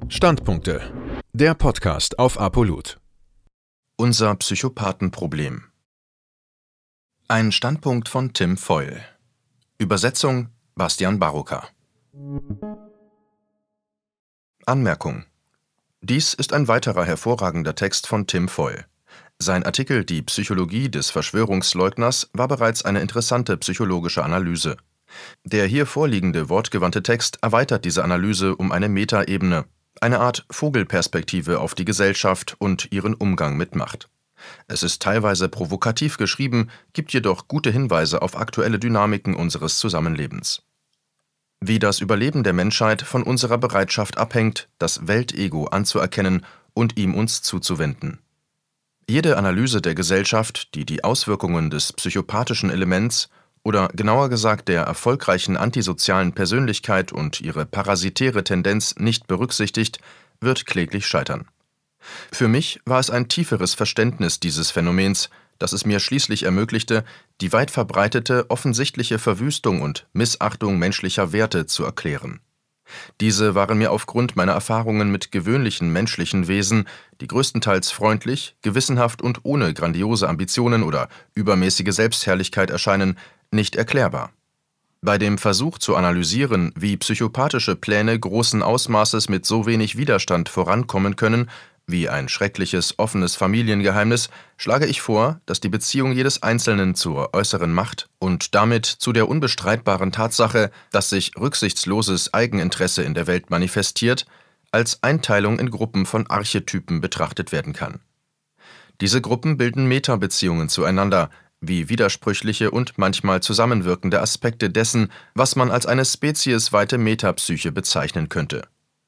Standpunkte. Der Podcast auf ApoLoot. Unser Psychopathenproblem. Ein Standpunkt von Tim Foyle. Übersetzung Bastian Baroka. Anmerkung: Dies ist ein weiterer hervorragender Text von Tim Foyle. Sein Artikel »Die Psychologie des Verschwörungsleugners« war bereits eine interessante psychologische Analyse. Der hier vorliegende wortgewandte Text erweitert diese Analyse um eine Metaebene, eine Art Vogelperspektive auf die Gesellschaft und ihren Umgang mit Macht. Es ist teilweise provokativ geschrieben, gibt jedoch gute Hinweise auf aktuelle Dynamiken unseres Zusammenlebens. Wie das Überleben der Menschheit von unserer Bereitschaft abhängt, das Weltego anzuerkennen und ihm uns zuzuwenden. Jede Analyse der Gesellschaft, die die Auswirkungen des psychopathischen Elements oder genauer gesagt der erfolgreichen antisozialen Persönlichkeit und ihre parasitäre Tendenz nicht berücksichtigt, wird kläglich scheitern. Für mich war es ein tieferes Verständnis dieses Phänomens, das es mir schließlich ermöglichte, die weit verbreitete offensichtliche Verwüstung und Missachtung menschlicher Werte zu erklären. Diese waren mir aufgrund meiner Erfahrungen mit gewöhnlichen menschlichen Wesen, die größtenteils freundlich, gewissenhaft und ohne grandiose Ambitionen oder übermäßige Selbstherrlichkeit erscheinen, nicht erklärbar. Bei dem Versuch zu analysieren, wie psychopathische Pläne großen Ausmaßes mit so wenig Widerstand vorankommen können, wie ein schreckliches, offenes Familiengeheimnis, schlage ich vor, dass die Beziehung jedes Einzelnen zur äußeren Macht und damit zu der unbestreitbaren Tatsache, dass sich rücksichtsloses Eigeninteresse in der Welt manifestiert, als Einteilung in Gruppen von Archetypen betrachtet werden kann. Diese Gruppen bilden Metabeziehungen zueinander, wie widersprüchliche und manchmal zusammenwirkende Aspekte dessen, was man als eine speziesweite Metapsyche bezeichnen könnte.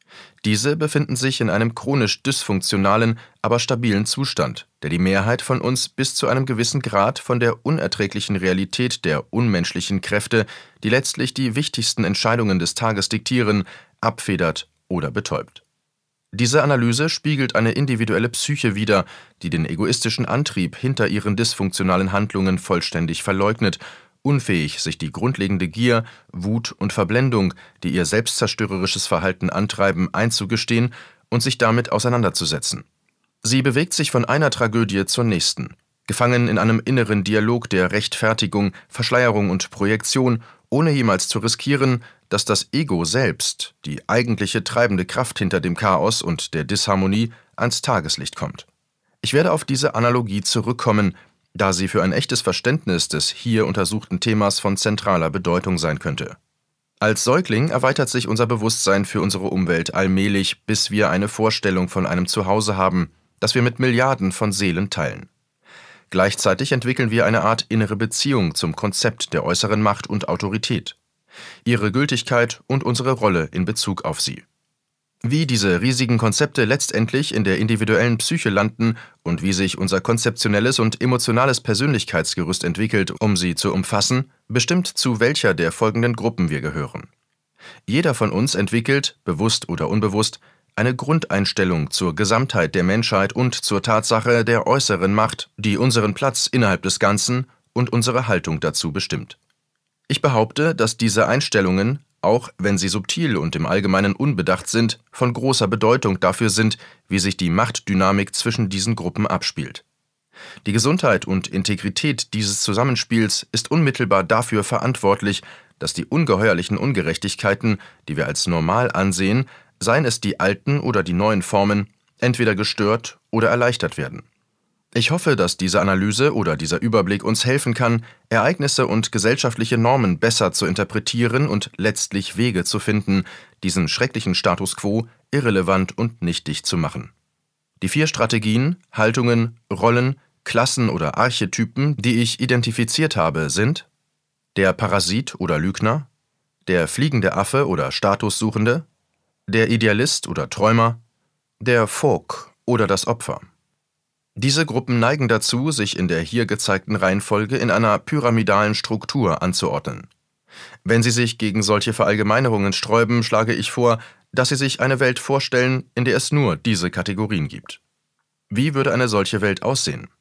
Diese befinden sich in einem chronisch dysfunktionalen, aber stabilen Zustand, der die Mehrheit von uns bis zu einem gewissen Grad von der unerträglichen Realität der unmenschlichen Kräfte, die letztlich die wichtigsten Entscheidungen des Tages diktieren, abfedert oder betäubt. Diese Analyse spiegelt eine individuelle Psyche wider, die den egoistischen Antrieb hinter ihren dysfunktionalen Handlungen vollständig verleugnet, unfähig, sich die grundlegende Gier, Wut und Verblendung, die ihr selbstzerstörerisches Verhalten antreiben, einzugestehen und sich damit auseinanderzusetzen. Sie bewegt sich von einer Tragödie zur nächsten, gefangen in einem inneren Dialog der Rechtfertigung, Verschleierung und Projektion, ohne jemals zu riskieren, dass das Ego selbst, die eigentliche treibende Kraft hinter dem Chaos und der Disharmonie, ans Tageslicht kommt. Ich werde auf diese Analogie zurückkommen, da sie für ein echtes Verständnis des hier untersuchten Themas von zentraler Bedeutung sein könnte. Als Säugling erweitert sich unser Bewusstsein für unsere Umwelt allmählich, bis wir eine Vorstellung von einem Zuhause haben, das wir mit Milliarden von Seelen teilen. Gleichzeitig entwickeln wir eine Art innere Beziehung zum Konzept der äußeren Macht und Autorität, ihre Gültigkeit und unsere Rolle in Bezug auf sie. Wie diese riesigen Konzepte letztendlich in der individuellen Psyche landen und wie sich unser konzeptionelles und emotionales Persönlichkeitsgerüst entwickelt, um sie zu umfassen, bestimmt, zu welcher der folgenden Gruppen wir gehören. Jeder von uns entwickelt, bewusst oder unbewusst, eine Grundeinstellung zur Gesamtheit der Menschheit und zur Tatsache der äußeren Macht, die unseren Platz innerhalb des Ganzen und unsere Haltung dazu bestimmt. Ich behaupte, dass diese Einstellungen, auch wenn sie subtil und im Allgemeinen unbedacht sind, von großer Bedeutung dafür sind, wie sich die Machtdynamik zwischen diesen Gruppen abspielt. Die Gesundheit und Integrität dieses Zusammenspiels ist unmittelbar dafür verantwortlich, dass die ungeheuerlichen Ungerechtigkeiten, die wir als normal ansehen, seien es die alten oder die neuen Formen, entweder gestört oder erleichtert werden. Ich hoffe, dass diese Analyse oder dieser Überblick uns helfen kann, Ereignisse und gesellschaftliche Normen besser zu interpretieren und letztlich Wege zu finden, diesen schrecklichen Status quo irrelevant und nichtig zu machen. Die 4 Strategien, Haltungen, Rollen, Klassen oder Archetypen, die ich identifiziert habe, sind: der Parasit oder Lügner, der fliegende Affe oder Statussuchende, der Idealist oder Träumer, der Folk oder das Opfer. Diese Gruppen neigen dazu, sich in der hier gezeigten Reihenfolge in einer pyramidalen Struktur anzuordnen. Wenn Sie sich gegen solche Verallgemeinerungen sträuben, schlage ich vor, dass Sie sich eine Welt vorstellen, in der es nur diese Kategorien gibt. Wie würde eine solche Welt aussehen?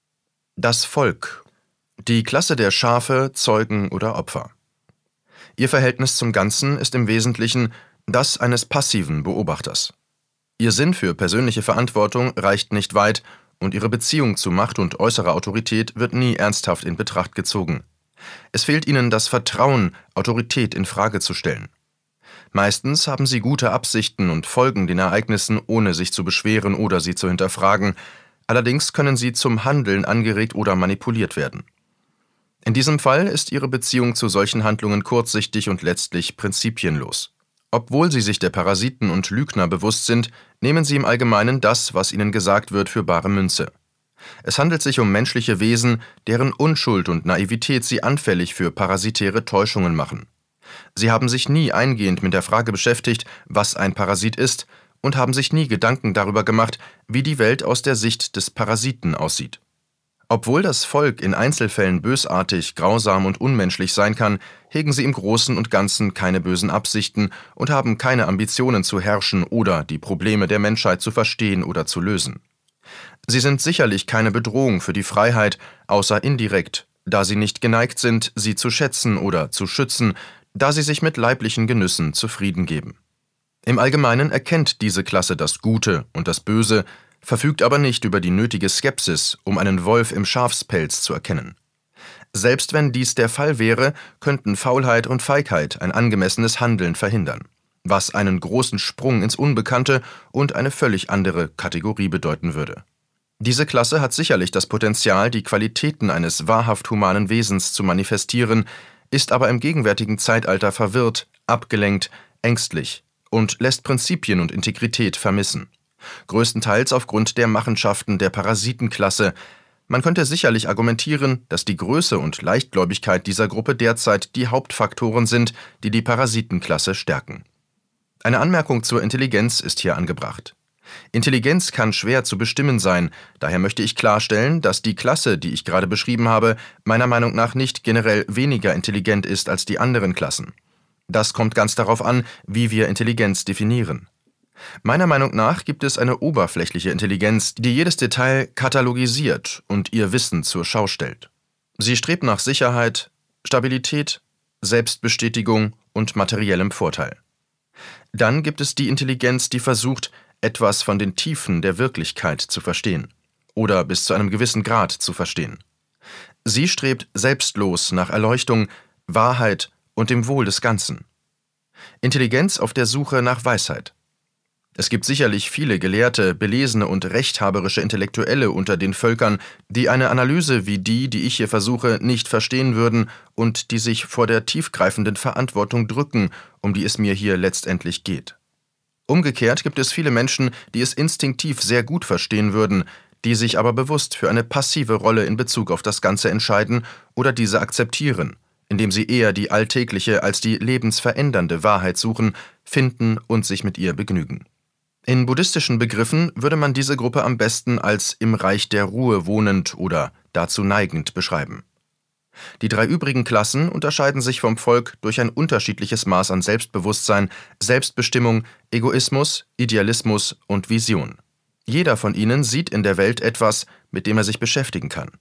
Das Volk, die Klasse der Schafe, Zeugen oder Opfer. Ihr Verhältnis zum Ganzen ist im Wesentlichen das eines passiven Beobachters. Ihr Sinn für persönliche Verantwortung reicht nicht weit und ihre Beziehung zu Macht und äußerer Autorität wird nie ernsthaft in Betracht gezogen. Es fehlt ihnen das Vertrauen, Autorität in Frage zu stellen. Meistens haben sie gute Absichten und folgen den Ereignissen, ohne sich zu beschweren oder sie zu hinterfragen. Allerdings können sie zum Handeln angeregt oder manipuliert werden. In diesem Fall ist ihre Beziehung zu solchen Handlungen kurzsichtig und letztlich prinzipienlos. Obwohl sie sich der Parasiten und Lügner bewusst sind, nehmen sie im Allgemeinen das, was ihnen gesagt wird, für bare Münze. Es handelt sich um menschliche Wesen, deren Unschuld und Naivität sie anfällig für parasitäre Täuschungen machen. Sie haben sich nie eingehend mit der Frage beschäftigt, was ein Parasit ist, und haben sich nie Gedanken darüber gemacht, wie die Welt aus der Sicht des Parasiten aussieht. Obwohl das Volk in Einzelfällen bösartig, grausam und unmenschlich sein kann, hegen sie im Großen und Ganzen keine bösen Absichten und haben keine Ambitionen zu herrschen oder die Probleme der Menschheit zu verstehen oder zu lösen. Sie sind sicherlich keine Bedrohung für die Freiheit, außer indirekt, da sie nicht geneigt sind, sie zu schätzen oder zu schützen, da sie sich mit leiblichen Genüssen zufrieden geben. Im Allgemeinen erkennt diese Klasse das Gute und das Böse, verfügt aber nicht über die nötige Skepsis, um einen Wolf im Schafspelz zu erkennen. Selbst wenn dies der Fall wäre, könnten Faulheit und Feigheit ein angemessenes Handeln verhindern, was einen großen Sprung ins Unbekannte und eine völlig andere Kategorie bedeuten würde. Diese Klasse hat sicherlich das Potenzial, die Qualitäten eines wahrhaft humanen Wesens zu manifestieren, ist aber im gegenwärtigen Zeitalter verwirrt, abgelenkt, ängstlich und lässt Prinzipien und Integrität vermissen. Größtenteils aufgrund der Machenschaften der Parasitenklasse. Man könnte sicherlich argumentieren, dass die Größe und Leichtgläubigkeit dieser Gruppe derzeit die Hauptfaktoren sind, die die Parasitenklasse stärken. Eine Anmerkung zur Intelligenz ist hier angebracht. Intelligenz kann schwer zu bestimmen sein, daher möchte ich klarstellen, dass die Klasse, die ich gerade beschrieben habe, meiner Meinung nach nicht generell weniger intelligent ist als die anderen Klassen. Das kommt ganz darauf an, wie wir Intelligenz definieren. Meiner Meinung nach gibt es eine oberflächliche Intelligenz, die jedes Detail katalogisiert und ihr Wissen zur Schau stellt. Sie strebt nach Sicherheit, Stabilität, Selbstbestätigung und materiellem Vorteil. Dann gibt es die Intelligenz, die versucht, etwas von den Tiefen der Wirklichkeit zu verstehen oder bis zu einem gewissen Grad zu verstehen. Sie strebt selbstlos nach Erleuchtung, Wahrheit und dem Wohl des Ganzen. Intelligenz auf der Suche nach Weisheit. Es gibt sicherlich viele gelehrte, belesene und rechthaberische Intellektuelle unter den Völkern, die eine Analyse wie die ich hier versuche, nicht verstehen würden und die sich vor der tiefgreifenden Verantwortung drücken, um die es mir hier letztendlich geht. Umgekehrt gibt es viele Menschen, die es instinktiv sehr gut verstehen würden, die sich aber bewusst für eine passive Rolle in Bezug auf das Ganze entscheiden oder diese akzeptieren, indem sie eher die alltägliche als die lebensverändernde Wahrheit suchen, finden und sich mit ihr begnügen. In buddhistischen Begriffen würde man diese Gruppe am besten als im Reich der Ruhe wohnend oder dazu neigend beschreiben. Die drei übrigen Klassen unterscheiden sich vom Volk durch ein unterschiedliches Maß an Selbstbewusstsein, Selbstbestimmung, Egoismus, Idealismus und Vision. Jeder von ihnen sieht in der Welt etwas, mit dem er sich beschäftigen kann.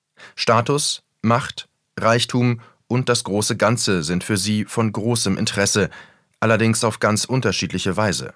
Status, Macht, Reichtum und das große Ganze sind für sie von großem Interesse, allerdings auf ganz unterschiedliche Weise.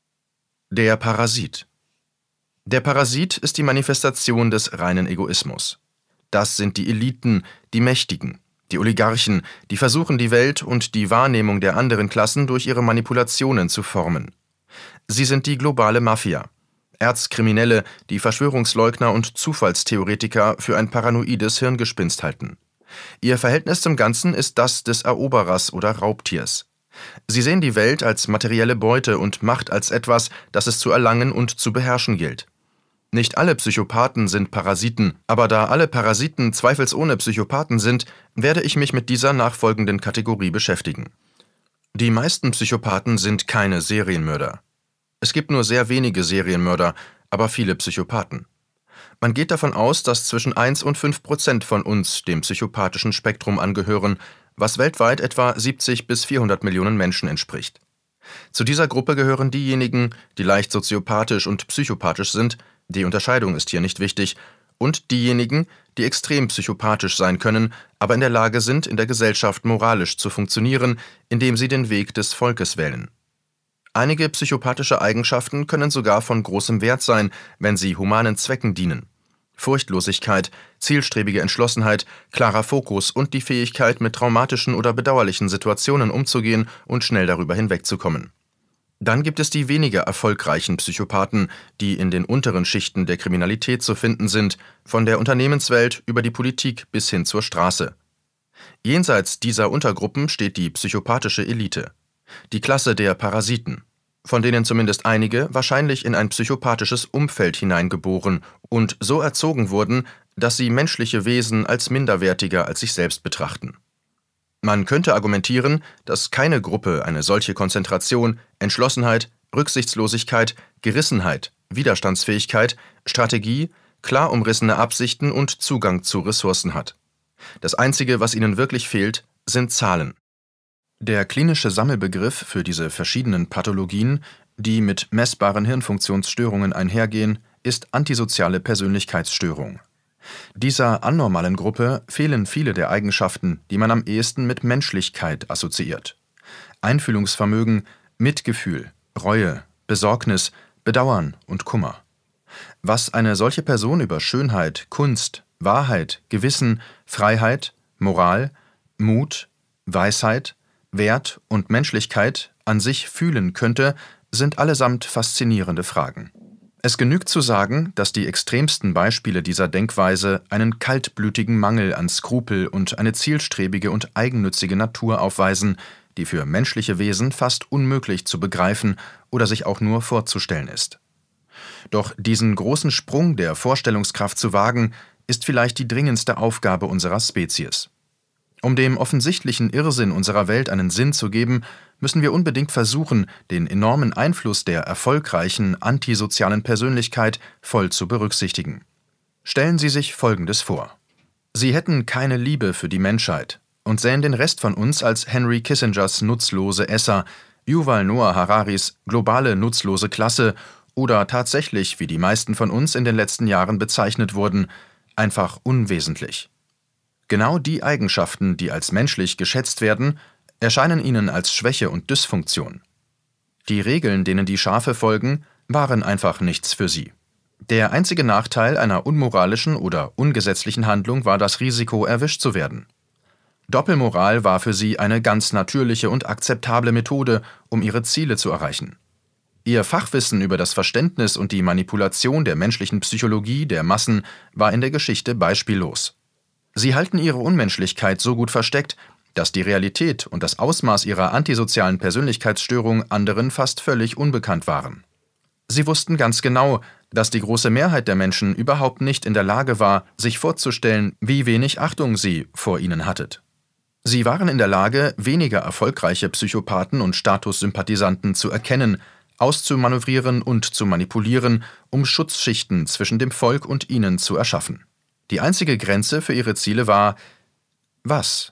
Der Parasit. Der Parasit ist die Manifestation des reinen Egoismus. Das sind die Eliten, die Mächtigen, die Oligarchen, die versuchen, die Welt und die Wahrnehmung der anderen Klassen durch ihre Manipulationen zu formen. Sie sind die globale Mafia, Erzkriminelle, die Verschwörungsleugner und Zufallstheoretiker für ein paranoides Hirngespinst halten. Ihr Verhältnis zum Ganzen ist das des Eroberers oder Raubtiers. Sie sehen die Welt als materielle Beute und Macht als etwas, das es zu erlangen und zu beherrschen gilt. Nicht alle Psychopathen sind Parasiten, aber da alle Parasiten zweifelsohne Psychopathen sind, werde ich mich mit dieser nachfolgenden Kategorie beschäftigen. Die meisten Psychopathen sind keine Serienmörder. Es gibt nur sehr wenige Serienmörder, aber viele Psychopathen. Man geht davon aus, dass zwischen 1 und 5% von uns dem psychopathischen Spektrum angehören, was weltweit etwa 70 bis 400 Millionen Menschen entspricht. Zu dieser Gruppe gehören diejenigen, die leicht soziopathisch und psychopathisch sind, die Unterscheidung ist hier nicht wichtig, und diejenigen, die extrem psychopathisch sein können, aber in der Lage sind, in der Gesellschaft moralisch zu funktionieren, indem sie den Weg des Volkes wählen. Einige psychopathische Eigenschaften können sogar von großem Wert sein, wenn sie humanen Zwecken dienen. Furchtlosigkeit, zielstrebige Entschlossenheit, klarer Fokus und die Fähigkeit, mit traumatischen oder bedauerlichen Situationen umzugehen und schnell darüber hinwegzukommen. Dann gibt es die weniger erfolgreichen Psychopathen, die in den unteren Schichten der Kriminalität zu finden sind, von der Unternehmenswelt über die Politik bis hin zur Straße. Jenseits dieser Untergruppen steht die psychopathische Elite, die Klasse der Parasiten, von denen zumindest einige wahrscheinlich in ein psychopathisches Umfeld hineingeboren und so erzogen wurden, dass sie menschliche Wesen als minderwertiger als sich selbst betrachten. Man könnte argumentieren, dass keine Gruppe eine solche Konzentration, Entschlossenheit, Rücksichtslosigkeit, Gerissenheit, Widerstandsfähigkeit, Strategie, klar umrissene Absichten und Zugang zu Ressourcen hat. Das Einzige, was ihnen wirklich fehlt, sind Zahlen. Der klinische Sammelbegriff für diese verschiedenen Pathologien, die mit messbaren Hirnfunktionsstörungen einhergehen, ist antisoziale Persönlichkeitsstörung. Dieser anormalen Gruppe fehlen viele der Eigenschaften, die man am ehesten mit Menschlichkeit assoziiert. Einfühlungsvermögen, Mitgefühl, Reue, Besorgnis, Bedauern und Kummer. Was eine solche Person über Schönheit, Kunst, Wahrheit, Gewissen, Freiheit, Moral, Mut, Weisheit, Wert und Menschlichkeit an sich fühlen könnte, sind allesamt faszinierende Fragen. Es genügt zu sagen, dass die extremsten Beispiele dieser Denkweise einen kaltblütigen Mangel an Skrupel und eine zielstrebige und eigennützige Natur aufweisen, die für menschliche Wesen fast unmöglich zu begreifen oder sich auch nur vorzustellen ist. Doch diesen großen Sprung der Vorstellungskraft zu wagen, ist vielleicht die dringendste Aufgabe unserer Spezies. Um dem offensichtlichen Irrsinn unserer Welt einen Sinn zu geben, müssen wir unbedingt versuchen, den enormen Einfluss der erfolgreichen, antisozialen Persönlichkeit voll zu berücksichtigen. Stellen Sie sich Folgendes vor. Sie hätten keine Liebe für die Menschheit und sähen den Rest von uns als Henry Kissingers nutzlose Esser, Yuval Noah Hararis globale nutzlose Klasse oder tatsächlich, wie die meisten von uns in den letzten Jahren bezeichnet wurden, einfach unwesentlich. Genau die Eigenschaften, die als menschlich geschätzt werden, erscheinen ihnen als Schwäche und Dysfunktion. Die Regeln, denen die Schafe folgen, waren einfach nichts für sie. Der einzige Nachteil einer unmoralischen oder ungesetzlichen Handlung war das Risiko, erwischt zu werden. Doppelmoral war für sie eine ganz natürliche und akzeptable Methode, um ihre Ziele zu erreichen. Ihr Fachwissen über das Verständnis und die Manipulation der menschlichen Psychologie der Massen war in der Geschichte beispiellos. Sie halten ihre Unmenschlichkeit so gut versteckt, dass die Realität und das Ausmaß ihrer antisozialen Persönlichkeitsstörung anderen fast völlig unbekannt waren. Sie wussten ganz genau, dass die große Mehrheit der Menschen überhaupt nicht in der Lage war, sich vorzustellen, wie wenig Achtung sie vor ihnen hattet. Sie waren in der Lage, weniger erfolgreiche Psychopathen und Statussympathisanten zu erkennen, auszumanövrieren und zu manipulieren, um Schutzschichten zwischen dem Volk und ihnen zu erschaffen. Die einzige Grenze für ihre Ziele war: was?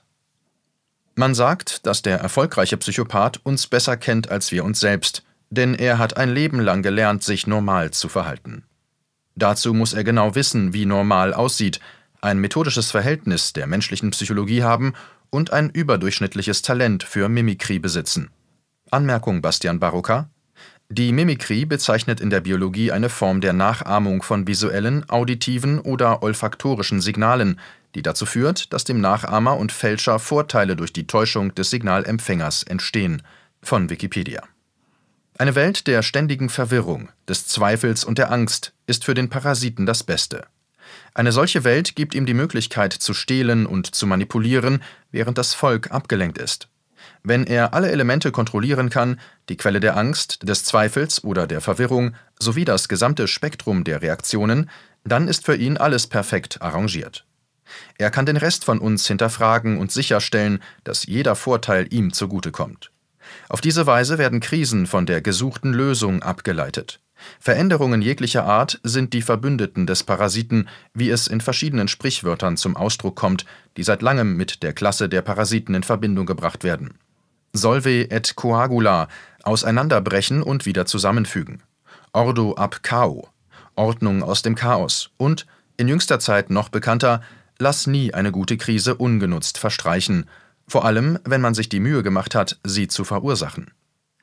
Man sagt, dass der erfolgreiche Psychopath uns besser kennt als wir uns selbst, denn er hat ein Leben lang gelernt, sich normal zu verhalten. Dazu muss er genau wissen, wie normal aussieht, ein methodisches Verhältnis der menschlichen Psychologie haben und ein überdurchschnittliches Talent für Mimikrie besitzen. Anmerkung Bastian Barocca: Die Mimikrie bezeichnet in der Biologie eine Form der Nachahmung von visuellen, auditiven oder olfaktorischen Signalen, die dazu führt, dass dem Nachahmer und Fälscher Vorteile durch die Täuschung des Signalempfängers entstehen. Von Wikipedia. Eine Welt der ständigen Verwirrung, des Zweifels und der Angst ist für den Parasiten das Beste. Eine solche Welt gibt ihm die Möglichkeit zu stehlen und zu manipulieren, während das Volk abgelenkt ist. Wenn er alle Elemente kontrollieren kann, die Quelle der Angst, des Zweifels oder der Verwirrung sowie das gesamte Spektrum der Reaktionen, dann ist für ihn alles perfekt arrangiert. Er kann den Rest von uns hinterfragen und sicherstellen, dass jeder Vorteil ihm zugutekommt. Auf diese Weise werden Krisen von der gesuchten Lösung abgeleitet. Veränderungen jeglicher Art sind die Verbündeten des Parasiten, wie es in verschiedenen Sprichwörtern zum Ausdruck kommt, die seit langem mit der Klasse der Parasiten in Verbindung gebracht werden. Solve et coagula, auseinanderbrechen und wieder zusammenfügen. Ordo ab chao, Ordnung aus dem Chaos. Und, in jüngster Zeit noch bekannter, lass nie eine gute Krise ungenutzt verstreichen, vor allem, wenn man sich die Mühe gemacht hat, sie zu verursachen.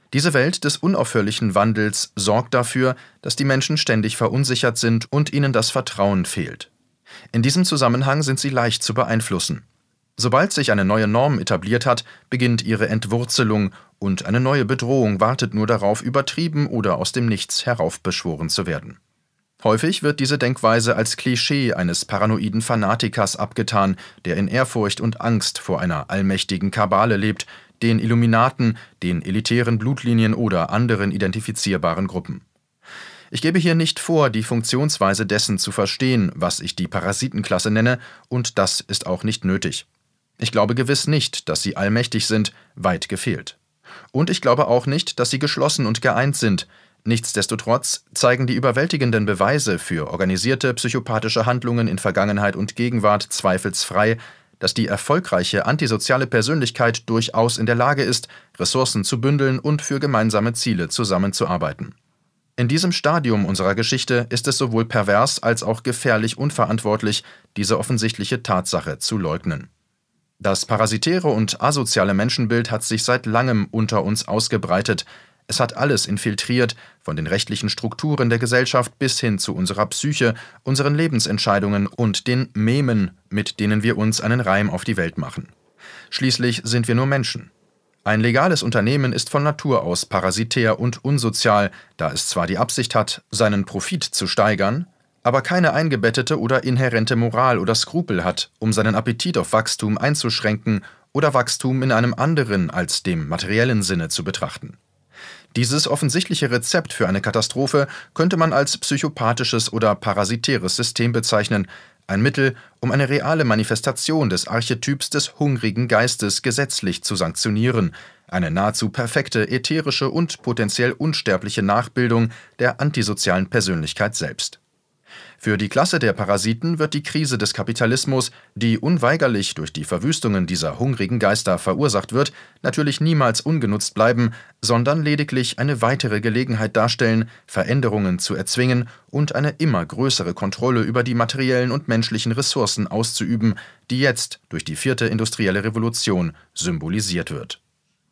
Diese Welt des unaufhörlichen Wandels sorgt dafür, dass die Menschen ständig verunsichert sind und ihnen das Vertrauen fehlt. In diesem Zusammenhang sind sie leicht zu beeinflussen. Sobald sich eine neue Norm etabliert hat, beginnt ihre Entwurzelung und eine neue Bedrohung wartet nur darauf, übertrieben oder aus dem Nichts heraufbeschworen zu werden. Häufig wird diese Denkweise als Klischee eines paranoiden Fanatikers abgetan, der in Ehrfurcht und Angst vor einer allmächtigen Kabale lebt, den Illuminaten, den elitären Blutlinien oder anderen identifizierbaren Gruppen. Ich gebe hier nicht vor, die Funktionsweise dessen zu verstehen, was ich die Parasitenklasse nenne, und das ist auch nicht nötig. Ich glaube gewiss nicht, dass sie allmächtig sind, weit gefehlt. Und ich glaube auch nicht, dass sie geschlossen und geeint sind. Nichtsdestotrotz zeigen die überwältigenden Beweise für organisierte psychopathische Handlungen in Vergangenheit und Gegenwart zweifelsfrei, dass die erfolgreiche antisoziale Persönlichkeit durchaus in der Lage ist, Ressourcen zu bündeln und für gemeinsame Ziele zusammenzuarbeiten. In diesem Stadium unserer Geschichte ist es sowohl pervers als auch gefährlich unverantwortlich, diese offensichtliche Tatsache zu leugnen. Das parasitäre und asoziale Menschenbild hat sich seit langem unter uns ausgebreitet. Es hat alles infiltriert, von den rechtlichen Strukturen der Gesellschaft bis hin zu unserer Psyche, unseren Lebensentscheidungen und den Memen, mit denen wir uns einen Reim auf die Welt machen. Schließlich sind wir nur Menschen. Ein legales Unternehmen ist von Natur aus parasitär und unsozial, da es zwar die Absicht hat, seinen Profit zu steigern, aber keine eingebettete oder inhärente Moral oder Skrupel hat, um seinen Appetit auf Wachstum einzuschränken oder Wachstum in einem anderen als dem materiellen Sinne zu betrachten. Dieses offensichtliche Rezept für eine Katastrophe könnte man als psychopathisches oder parasitäres System bezeichnen, ein Mittel, um eine reale Manifestation des Archetyps des hungrigen Geistes gesetzlich zu sanktionieren, eine nahezu perfekte ätherische und potenziell unsterbliche Nachbildung der antisozialen Persönlichkeit selbst. Für die Klasse der Parasiten wird die Krise des Kapitalismus, die unweigerlich durch die Verwüstungen dieser hungrigen Geister verursacht wird, natürlich niemals ungenutzt bleiben, sondern lediglich eine weitere Gelegenheit darstellen, Veränderungen zu erzwingen und eine immer größere Kontrolle über die materiellen und menschlichen Ressourcen auszuüben, die jetzt durch die 4. industrielle Revolution symbolisiert wird.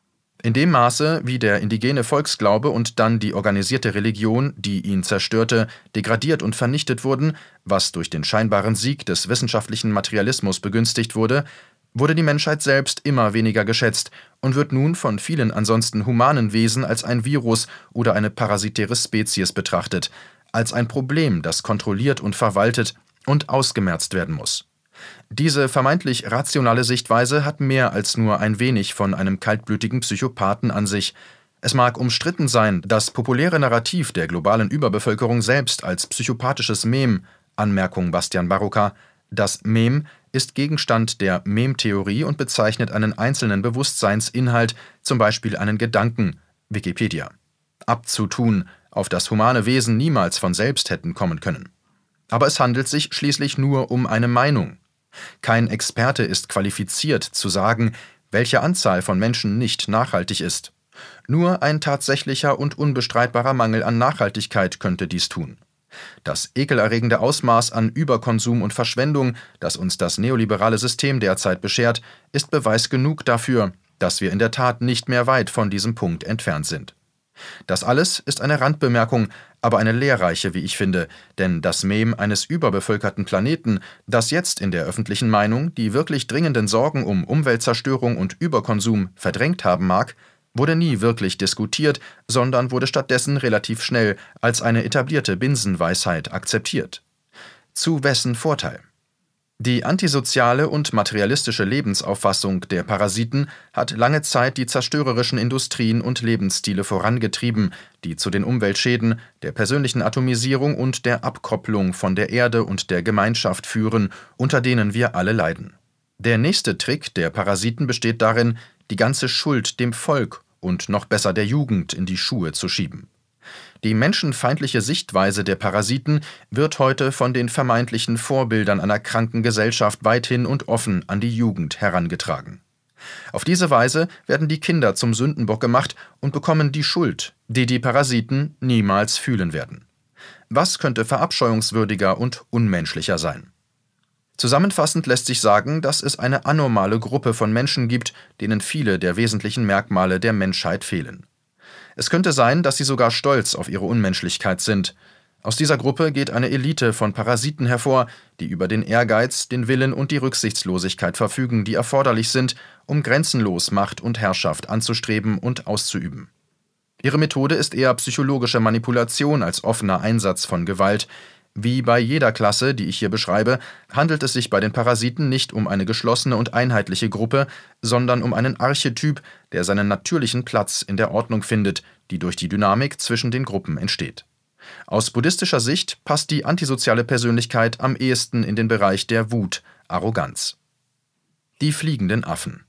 In dem Maße, wie der indigene Volksglaube und dann die organisierte Religion, die ihn zerstörte, degradiert und vernichtet wurden, was durch den scheinbaren Sieg des wissenschaftlichen Materialismus begünstigt wurde, wurde die Menschheit selbst immer weniger geschätzt und wird nun von vielen ansonsten humanen Wesen als ein Virus oder eine parasitäre Spezies betrachtet, als ein Problem, das kontrolliert und verwaltet und ausgemerzt werden muss. Diese vermeintlich rationale Sichtweise hat mehr als nur ein wenig von einem kaltblütigen Psychopathen an sich. Es mag umstritten sein, das populäre Narrativ der globalen Überbevölkerung selbst als psychopathisches Mem, Anmerkung Bastian Barrucker, das Mem ist Gegenstand der Mem-Theorie und bezeichnet einen einzelnen Bewusstseinsinhalt, zum Beispiel einen Gedanken, Wikipedia, abzutun, auf das humane Wesen niemals von selbst hätten kommen können. Aber es handelt sich schließlich nur um eine Meinung. Kein Experte ist qualifiziert zu sagen, welche Anzahl von Menschen nicht nachhaltig ist. Nur ein tatsächlicher und unbestreitbarer Mangel an Nachhaltigkeit könnte dies tun. Das ekelerregende Ausmaß an Überkonsum und Verschwendung, das uns das neoliberale System derzeit beschert, ist Beweis genug dafür, dass wir in der Tat nicht mehr weit von diesem Punkt entfernt sind. Das alles ist eine Randbemerkung, aber eine lehrreiche, wie ich finde, denn das Mem eines überbevölkerten Planeten, das jetzt in der öffentlichen Meinung die wirklich dringenden Sorgen um Umweltzerstörung und Überkonsum verdrängt haben mag, wurde nie wirklich diskutiert, sondern wurde stattdessen relativ schnell als eine etablierte Binsenweisheit akzeptiert. Zu wessen Vorteil? Die antisoziale und materialistische Lebensauffassung der Parasiten hat lange Zeit die zerstörerischen Industrien und Lebensstile vorangetrieben, die zu den Umweltschäden, der persönlichen Atomisierung und der Abkopplung von der Erde und der Gemeinschaft führen, unter denen wir alle leiden. Der nächste Trick der Parasiten besteht darin, die ganze Schuld dem Volk und noch besser der Jugend in die Schuhe zu schieben. Die menschenfeindliche Sichtweise der Parasiten wird heute von den vermeintlichen Vorbildern einer kranken Gesellschaft weithin und offen an die Jugend herangetragen. Auf diese Weise werden die Kinder zum Sündenbock gemacht und bekommen die Schuld, die die Parasiten niemals fühlen werden. Was könnte verabscheuungswürdiger und unmenschlicher sein? Zusammenfassend lässt sich sagen, dass es eine anormale Gruppe von Menschen gibt, denen viele der wesentlichen Merkmale der Menschheit fehlen. Es könnte sein, dass sie sogar stolz auf ihre Unmenschlichkeit sind. Aus dieser Gruppe geht eine Elite von Parasiten hervor, die über den Ehrgeiz, den Willen und die Rücksichtslosigkeit verfügen, die erforderlich sind, um grenzenlos Macht und Herrschaft anzustreben und auszuüben. Ihre Methode ist eher psychologische Manipulation als offener Einsatz von Gewalt. Wie bei jeder Klasse, die ich hier beschreibe, handelt es sich bei den Parasiten nicht um eine geschlossene und einheitliche Gruppe, sondern um einen Archetyp, der seinen natürlichen Platz in der Ordnung findet, die durch die Dynamik zwischen den Gruppen entsteht. Aus buddhistischer Sicht passt die antisoziale Persönlichkeit am ehesten in den Bereich der Wut, Arroganz. Die fliegenden Affen.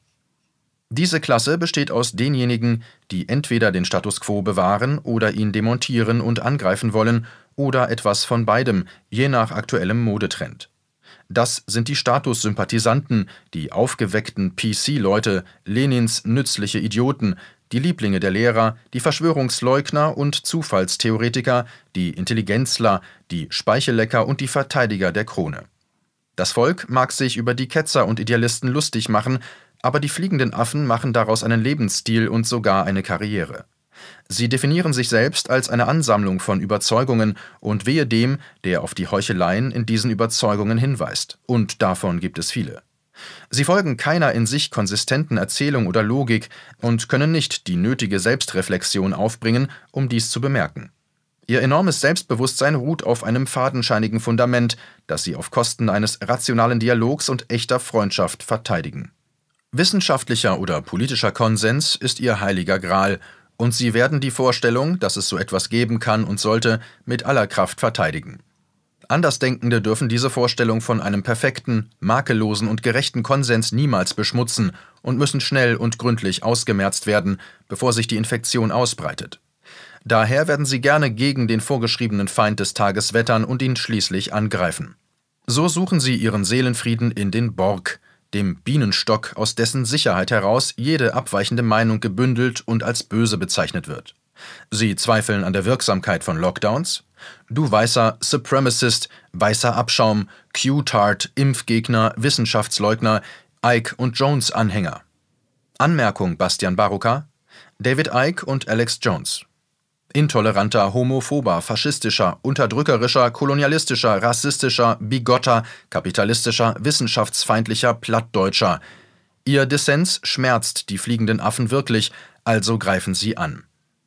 Diese Klasse besteht aus denjenigen, die entweder den Status quo bewahren oder ihn demontieren und angreifen wollen, oder etwas von beidem, je nach aktuellem Modetrend. Das sind die Statussympathisanten, die aufgeweckten PC-Leute, Lenins nützliche Idioten, die Lieblinge der Lehrer, die Verschwörungsleugner und Zufallstheoretiker, die Intelligenzler, die Speichellecker und die Verteidiger der Krone. Das Volk mag sich über die Ketzer und Idealisten lustig machen, aber die fliegenden Affen machen daraus einen Lebensstil und sogar eine Karriere. Sie definieren sich selbst als eine Ansammlung von Überzeugungen und wehe dem, der auf die Heucheleien in diesen Überzeugungen hinweist. Und davon gibt es viele. Sie folgen keiner in sich konsistenten Erzählung oder Logik und können nicht die nötige Selbstreflexion aufbringen, um dies zu bemerken. Ihr enormes Selbstbewusstsein ruht auf einem fadenscheinigen Fundament, das sie auf Kosten eines rationalen Dialogs und echter Freundschaft verteidigen. Wissenschaftlicher oder politischer Konsens ist ihr heiliger Gral, und sie werden die Vorstellung, dass es so etwas geben kann und sollte, mit aller Kraft verteidigen. Andersdenkende dürfen diese Vorstellung von einem perfekten, makellosen und gerechten Konsens niemals beschmutzen und müssen schnell und gründlich ausgemerzt werden, bevor sich die Infektion ausbreitet. Daher werden sie gerne gegen den vorgeschriebenen Feind des Tages wettern und ihn schließlich angreifen. So suchen sie ihren Seelenfrieden in den Borg, dem Bienenstock, aus dessen Sicherheit heraus jede abweichende Meinung gebündelt und als böse bezeichnet wird. Sie zweifeln an der Wirksamkeit von Lockdowns. Du weißer Supremacist, weißer Abschaum, Q-Tard, Impfgegner, Wissenschaftsleugner, Ike und Jones-Anhänger. Anmerkung Bastian Baroka, David Icke und Alex Jones. Intoleranter, homophober, faschistischer, unterdrückerischer, kolonialistischer, rassistischer, bigotter, kapitalistischer, wissenschaftsfeindlicher, Plattdeutscher. Ihr Dissens schmerzt die fliegenden Affen wirklich, also greifen sie an.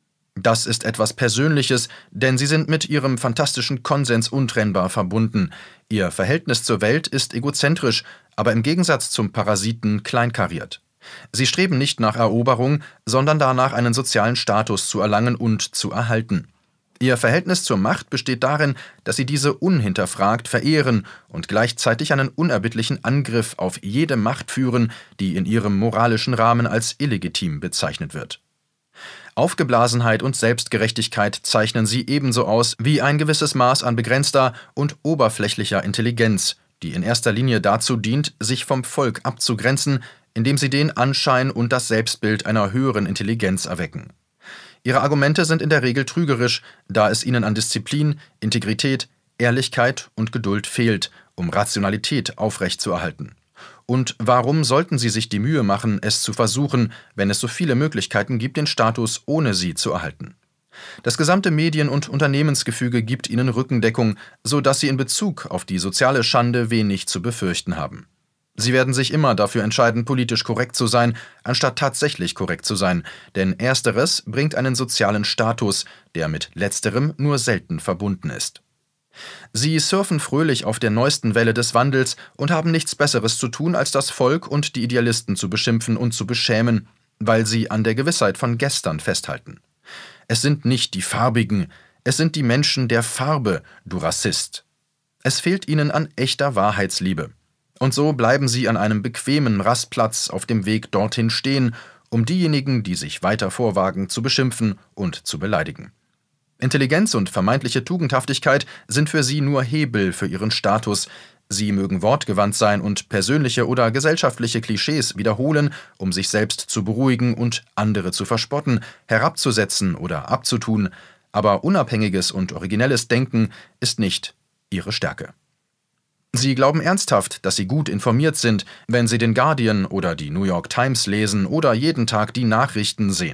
Das ist etwas Persönliches, denn sie sind mit ihrem fantastischen Konsens untrennbar verbunden. Ihr Verhältnis zur Welt ist egozentrisch, aber im Gegensatz zum Parasiten kleinkariert. Sie streben nicht nach Eroberung, sondern danach, einen sozialen Status zu erlangen und zu erhalten. Ihr Verhältnis zur Macht besteht darin, dass sie diese unhinterfragt verehren und gleichzeitig einen unerbittlichen Angriff auf jede Macht führen, die in ihrem moralischen Rahmen als illegitim bezeichnet wird. Aufgeblasenheit und Selbstgerechtigkeit zeichnen sie ebenso aus wie ein gewisses Maß an begrenzter und oberflächlicher Intelligenz, die in erster Linie dazu dient, sich vom Volk abzugrenzen, indem sie den Anschein und das Selbstbild einer höheren Intelligenz erwecken. Ihre Argumente sind in der Regel trügerisch, da es ihnen an Disziplin, Integrität, Ehrlichkeit und Geduld fehlt, um Rationalität aufrechtzuerhalten. Und warum sollten sie sich die Mühe machen, es zu versuchen, wenn es so viele Möglichkeiten gibt, den Status ohne sie zu erhalten? Das gesamte Medien- und Unternehmensgefüge gibt ihnen Rückendeckung, so dass sie in Bezug auf die soziale Schande wenig zu befürchten haben. Sie werden sich immer dafür entscheiden, politisch korrekt zu sein, anstatt tatsächlich korrekt zu sein, denn Ersteres bringt einen sozialen Status, der mit Letzterem nur selten verbunden ist. Sie surfen fröhlich auf der neuesten Welle des Wandels und haben nichts Besseres zu tun, als das Volk und die Idealisten zu beschimpfen und zu beschämen, weil sie an der Gewissheit von gestern festhalten. Es sind nicht die Farbigen, es sind die Menschen der Farbe, du Rassist. Es fehlt ihnen an echter Wahrheitsliebe. Und so bleiben sie an einem bequemen Rastplatz auf dem Weg dorthin stehen, um diejenigen, die sich weiter vorwagen, zu beschimpfen und zu beleidigen. Intelligenz und vermeintliche Tugendhaftigkeit sind für sie nur Hebel für ihren Status. Sie mögen wortgewandt sein und persönliche oder gesellschaftliche Klischees wiederholen, um sich selbst zu beruhigen und andere zu verspotten, herabzusetzen oder abzutun, aber unabhängiges und originelles Denken ist nicht ihre Stärke. Sie glauben ernsthaft, dass sie gut informiert sind, wenn sie den Guardian oder die New York Times lesen oder jeden Tag die Nachrichten sehen.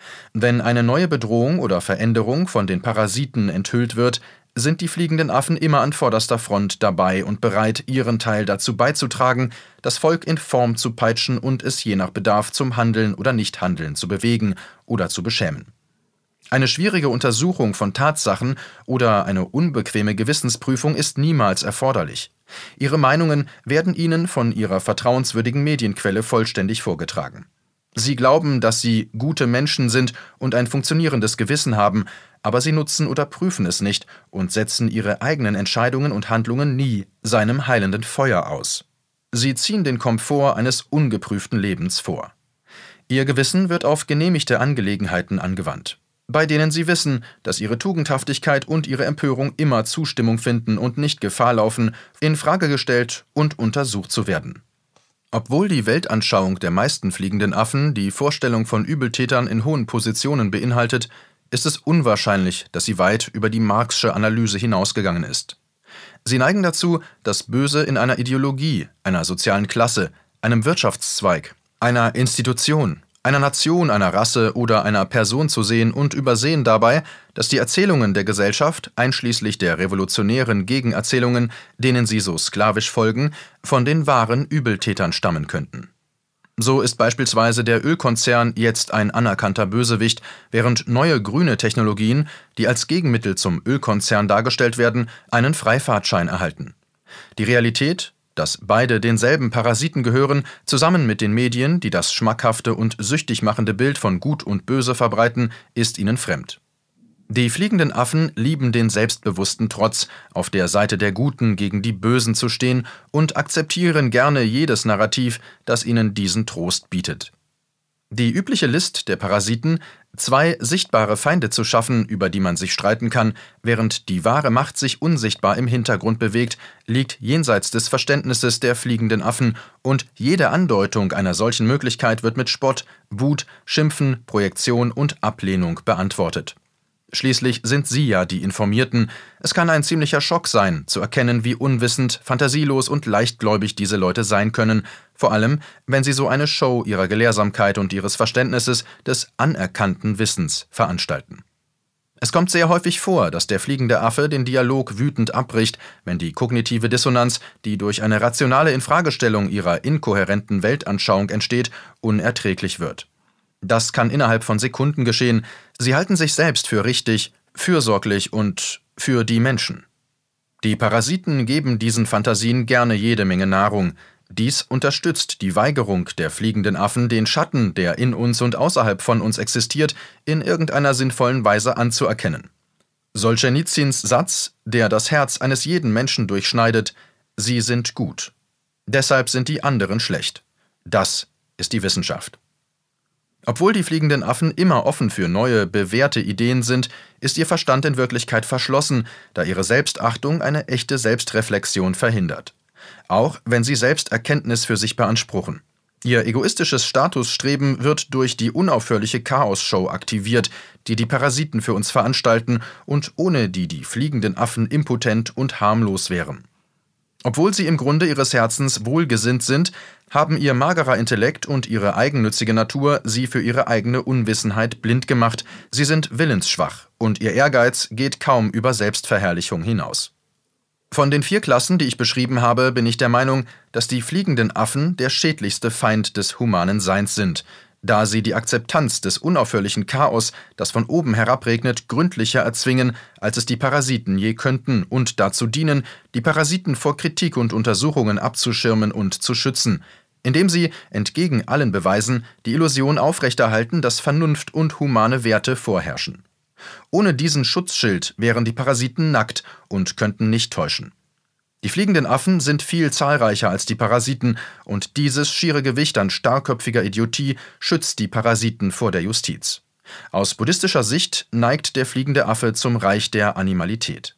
Wenn eine neue Bedrohung oder Veränderung von den Parasiten enthüllt wird, sind die fliegenden Affen immer an vorderster Front dabei und bereit, ihren Teil dazu beizutragen, das Volk in Form zu peitschen und es je nach Bedarf zum Handeln oder Nichthandeln zu bewegen oder zu beschämen. Eine schwierige Untersuchung von Tatsachen oder eine unbequeme Gewissensprüfung ist niemals erforderlich. Ihre Meinungen werden Ihnen von Ihrer vertrauenswürdigen Medienquelle vollständig vorgetragen. Sie glauben, dass Sie gute Menschen sind und ein funktionierendes Gewissen haben, aber Sie nutzen oder prüfen es nicht und setzen Ihre eigenen Entscheidungen und Handlungen nie seinem heilenden Feuer aus. Sie ziehen den Komfort eines ungeprüften Lebens vor. Ihr Gewissen wird auf genehmigte Angelegenheiten angewandt, bei denen Sie wissen, dass Ihre Tugendhaftigkeit und Ihre Empörung immer Zustimmung finden und nicht Gefahr laufen, in Frage gestellt und untersucht zu werden. Obwohl die Weltanschauung der meisten fliegenden Affen die Vorstellung von Übeltätern in hohen Positionen beinhaltet, ist es unwahrscheinlich, dass sie weit über die Marxsche Analyse hinausgegangen ist. Sie neigen dazu, das Böse in einer Ideologie, einer sozialen Klasse, einem Wirtschaftszweig, einer Institution, einer Nation, einer Rasse oder einer Person zu sehen und übersehen dabei, dass die Erzählungen der Gesellschaft, einschließlich der revolutionären Gegenerzählungen, denen sie so sklavisch folgen, von den wahren Übeltätern stammen könnten. So ist beispielsweise der Ölkonzern jetzt ein anerkannter Bösewicht, während neue grüne Technologien, die als Gegenmittel zum Ölkonzern dargestellt werden, einen Freifahrtschein erhalten. Die Realität, dass beide denselben Parasiten gehören, zusammen mit den Medien, die das schmackhafte und süchtig machende Bild von Gut und Böse verbreiten, ist ihnen fremd. Die fliegenden Affen lieben den selbstbewussten Trotz, auf der Seite der Guten gegen die Bösen zu stehen, und akzeptieren gerne jedes Narrativ, das ihnen diesen Trost bietet. Die übliche List der Parasiten, zwei sichtbare Feinde zu schaffen, über die man sich streiten kann, während die wahre Macht sich unsichtbar im Hintergrund bewegt, liegt jenseits des Verständnisses der fliegenden Affen, und jede Andeutung einer solchen Möglichkeit wird mit Spott, Wut, Schimpfen, Projektion und Ablehnung beantwortet. Schließlich sind sie ja die Informierten. Es kann ein ziemlicher Schock sein, zu erkennen, wie unwissend, fantasielos und leichtgläubig diese Leute sein können, vor allem, wenn sie so eine Show ihrer Gelehrsamkeit und ihres Verständnisses des anerkannten Wissens veranstalten. Es kommt sehr häufig vor, dass der fliegende Affe den Dialog wütend abbricht, wenn die kognitive Dissonanz, die durch eine rationale Infragestellung ihrer inkohärenten Weltanschauung entsteht, unerträglich wird. Das kann innerhalb von Sekunden geschehen. Sie halten sich selbst für richtig, fürsorglich und für die Menschen. Die Parasiten geben diesen Fantasien gerne jede Menge Nahrung. Dies unterstützt die Weigerung der fliegenden Affen, den Schatten, der in uns und außerhalb von uns existiert, in irgendeiner sinnvollen Weise anzuerkennen. Solschenitsyns Satz, der das Herz eines jeden Menschen durchschneidet: Sie sind gut. Deshalb sind die anderen schlecht. Das ist die Wissenschaft. Obwohl die fliegenden Affen immer offen für neue, bewährte Ideen sind, ist ihr Verstand in Wirklichkeit verschlossen, da ihre Selbstachtung eine echte Selbstreflexion verhindert. Auch wenn sie Selbsterkenntnis für sich beanspruchen. Ihr egoistisches Statusstreben wird durch die unaufhörliche Chaos-Show aktiviert, die die Parasiten für uns veranstalten und ohne die die fliegenden Affen impotent und harmlos wären. Obwohl sie im Grunde ihres Herzens wohlgesinnt sind, haben ihr magerer Intellekt und ihre eigennützige Natur sie für ihre eigene Unwissenheit blind gemacht. Sie sind willensschwach und ihr Ehrgeiz geht kaum über Selbstverherrlichung hinaus. Von den 4 Klassen, die ich beschrieben habe, bin ich der Meinung, dass die fliegenden Affen der schädlichste Feind des humanen Seins sind, da sie die Akzeptanz des unaufhörlichen Chaos, das von oben herabregnet, gründlicher erzwingen, als es die Parasiten je könnten, und dazu dienen, die Parasiten vor Kritik und Untersuchungen abzuschirmen und zu schützen, indem sie, entgegen allen Beweisen, die Illusion aufrechterhalten, dass Vernunft und humane Werte vorherrschen. Ohne diesen Schutzschild wären die Parasiten nackt und könnten nicht täuschen. Die fliegenden Affen sind viel zahlreicher als die Parasiten, und dieses schiere Gewicht an starrköpfiger Idiotie schützt die Parasiten vor der Justiz. Aus buddhistischer Sicht neigt der fliegende Affe zum Reich der Animalität.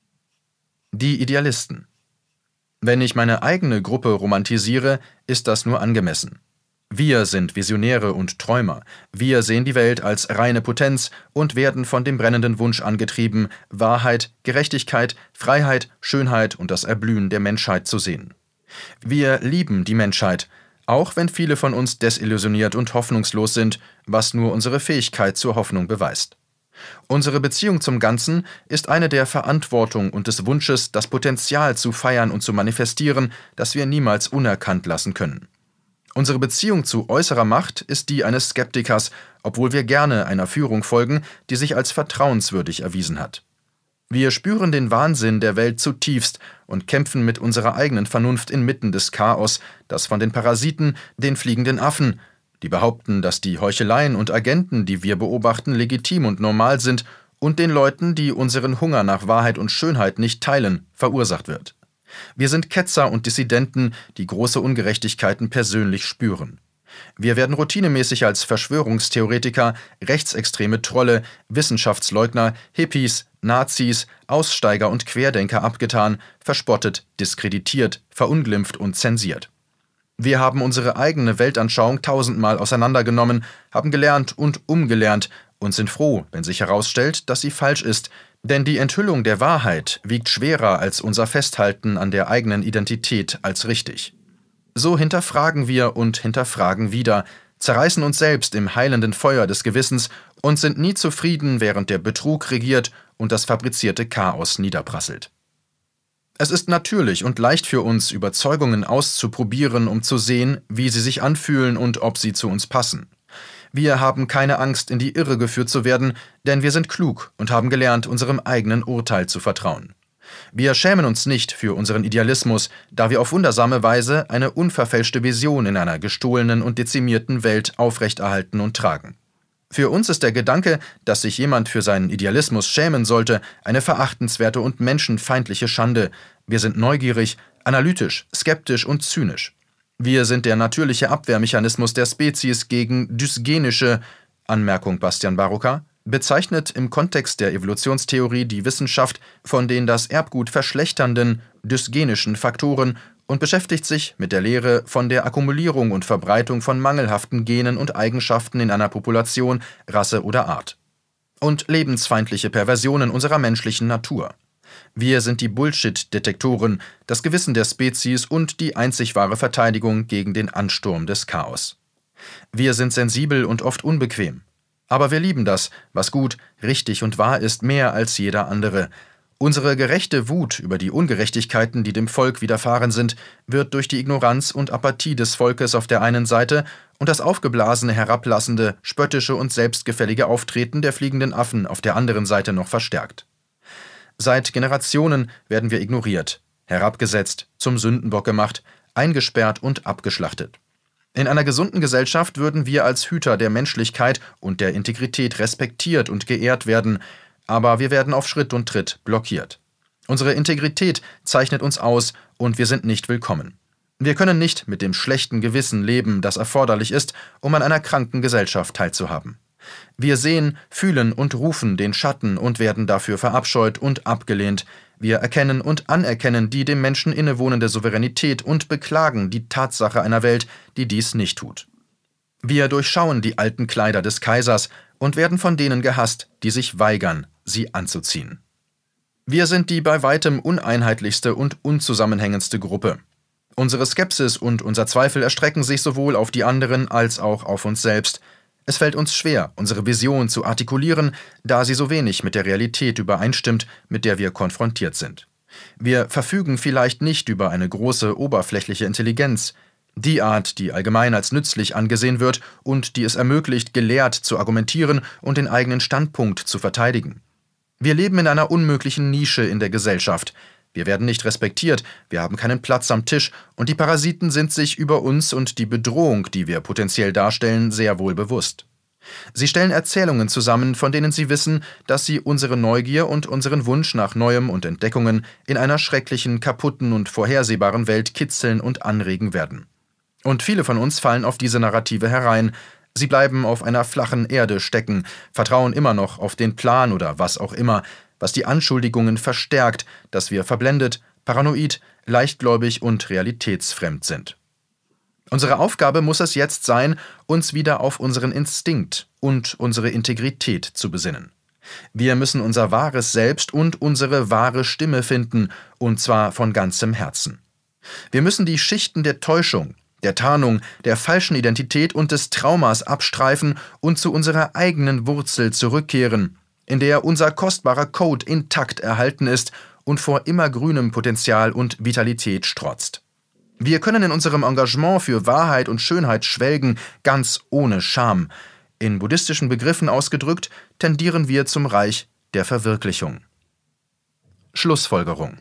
Die Idealisten. Wenn ich meine eigene Gruppe romantisiere, ist das nur angemessen. Wir sind Visionäre und Träumer. Wir sehen die Welt als reine Potenz und werden von dem brennenden Wunsch angetrieben, Wahrheit, Gerechtigkeit, Freiheit, Schönheit und das Erblühen der Menschheit zu sehen. Wir lieben die Menschheit, Auch wenn viele von uns desillusioniert und hoffnungslos sind, was nur unsere Fähigkeit zur Hoffnung beweist. Unsere Beziehung zum Ganzen ist eine der Verantwortung und des Wunsches, das Potenzial zu feiern und zu manifestieren, das wir niemals unerkannt lassen können. Unsere Beziehung zu äußerer Macht ist die eines Skeptikers, obwohl wir gerne einer Führung folgen, die sich als vertrauenswürdig erwiesen hat. Wir spüren den Wahnsinn der Welt zutiefst und kämpfen mit unserer eigenen Vernunft inmitten des Chaos, das von den Parasiten, den fliegenden Affen, die behaupten, dass die Heucheleien und Agenten, die wir beobachten, legitim und normal sind, und den Leuten, die unseren Hunger nach Wahrheit und Schönheit nicht teilen, verursacht wird. Wir sind Ketzer und Dissidenten, die große Ungerechtigkeiten persönlich spüren. Wir werden routinemäßig als Verschwörungstheoretiker, rechtsextreme Trolle, Wissenschaftsleugner, Hippies, Nazis, Aussteiger und Querdenker abgetan, verspottet, diskreditiert, verunglimpft und zensiert. Wir haben unsere eigene Weltanschauung tausendmal auseinandergenommen, haben gelernt und umgelernt und sind froh, wenn sich herausstellt, dass sie falsch ist, denn die Enthüllung der Wahrheit wiegt schwerer als unser Festhalten an der eigenen Identität als richtig. So hinterfragen wir und hinterfragen wieder, zerreißen uns selbst im heilenden Feuer des Gewissens und sind nie zufrieden, während der Betrug regiert und das fabrizierte Chaos niederprasselt. Es ist natürlich und leicht für uns, Überzeugungen auszuprobieren, um zu sehen, wie sie sich anfühlen und ob sie zu uns passen. Wir haben keine Angst, in die Irre geführt zu werden, denn wir sind klug und haben gelernt, unserem eigenen Urteil zu vertrauen. Wir schämen uns nicht für unseren Idealismus, da wir auf wundersame Weise eine unverfälschte Vision in einer gestohlenen und dezimierten Welt aufrechterhalten und tragen. Für uns ist der Gedanke, dass sich jemand für seinen Idealismus schämen sollte, eine verachtenswerte und menschenfeindliche Schande. Wir sind neugierig, analytisch, skeptisch und zynisch. Wir sind der natürliche Abwehrmechanismus der Spezies gegen dysgenische, Anmerkung Bastian Baroka, bezeichnet im Kontext der Evolutionstheorie die Wissenschaft von den das Erbgut verschlechternden, dysgenischen Faktoren und beschäftigt sich mit der Lehre von der Akkumulierung und Verbreitung von mangelhaften Genen und Eigenschaften in einer Population, Rasse oder Art. Und lebensfeindliche Perversionen unserer menschlichen Natur. Wir sind die Bullshit-Detektoren, das Gewissen der Spezies und die einzig wahre Verteidigung gegen den Ansturm des Chaos. Wir sind sensibel und oft unbequem. Aber wir lieben das, was gut, richtig und wahr ist, mehr als jeder andere. Unsere gerechte Wut über die Ungerechtigkeiten, die dem Volk widerfahren sind, wird durch die Ignoranz und Apathie des Volkes auf der einen Seite und das aufgeblasene, herablassende, spöttische und selbstgefällige Auftreten der fliegenden Affen auf der anderen Seite noch verstärkt. Seit Generationen werden wir ignoriert, herabgesetzt, zum Sündenbock gemacht, eingesperrt und abgeschlachtet. In einer gesunden Gesellschaft würden wir als Hüter der Menschlichkeit und der Integrität respektiert und geehrt werden, aber wir werden auf Schritt und Tritt blockiert. Unsere Integrität zeichnet uns aus und wir sind nicht willkommen. Wir können nicht mit dem schlechten Gewissen leben, das erforderlich ist, um an einer kranken Gesellschaft teilzuhaben. Wir sehen, fühlen und rufen den Schatten und werden dafür verabscheut und abgelehnt. Wir erkennen und anerkennen die dem Menschen innewohnende Souveränität und beklagen die Tatsache einer Welt, die dies nicht tut. Wir durchschauen die alten Kleider des Kaisers und werden von denen gehasst, die sich weigern, sie anzuziehen. Wir sind die bei weitem uneinheitlichste und unzusammenhängendste Gruppe. Unsere Skepsis und unser Zweifel erstrecken sich sowohl auf die anderen als auch auf uns selbst. Es fällt uns schwer, unsere Vision zu artikulieren, da sie so wenig mit der Realität übereinstimmt, mit der wir konfrontiert sind. Wir verfügen vielleicht nicht über eine große oberflächliche Intelligenz, die Art, die allgemein als nützlich angesehen wird und die es ermöglicht, gelehrt zu argumentieren und den eigenen Standpunkt zu verteidigen. Wir leben in einer unmöglichen Nische in der Gesellschaft. Wir werden nicht respektiert, wir haben keinen Platz am Tisch und die Parasiten sind sich über uns und die Bedrohung, die wir potenziell darstellen, sehr wohl bewusst. Sie stellen Erzählungen zusammen, von denen sie wissen, dass sie unsere Neugier und unseren Wunsch nach Neuem und Entdeckungen in einer schrecklichen, kaputten und vorhersehbaren Welt kitzeln und anregen werden. Und viele von uns fallen auf diese Narrative herein. Sie bleiben auf einer flachen Erde stecken, vertrauen immer noch auf den Plan oder was auch immer, was die Anschuldigungen verstärkt, dass wir verblendet, paranoid, leichtgläubig und realitätsfremd sind. Unsere Aufgabe muss es jetzt sein, uns wieder auf unseren Instinkt und unsere Integrität zu besinnen. Wir müssen unser wahres Selbst und unsere wahre Stimme finden, und zwar von ganzem Herzen. Wir müssen die Schichten der Täuschung, der Tarnung, der falschen Identität und des Traumas abstreifen und zu unserer eigenen Wurzel zurückkehren, in der unser kostbarer Code intakt erhalten ist und vor immergrünem Potenzial und Vitalität strotzt. Wir können in unserem Engagement für Wahrheit und Schönheit schwelgen, ganz ohne Scham. In buddhistischen Begriffen ausgedrückt, tendieren wir zum Reich der Verwirklichung. Schlussfolgerung: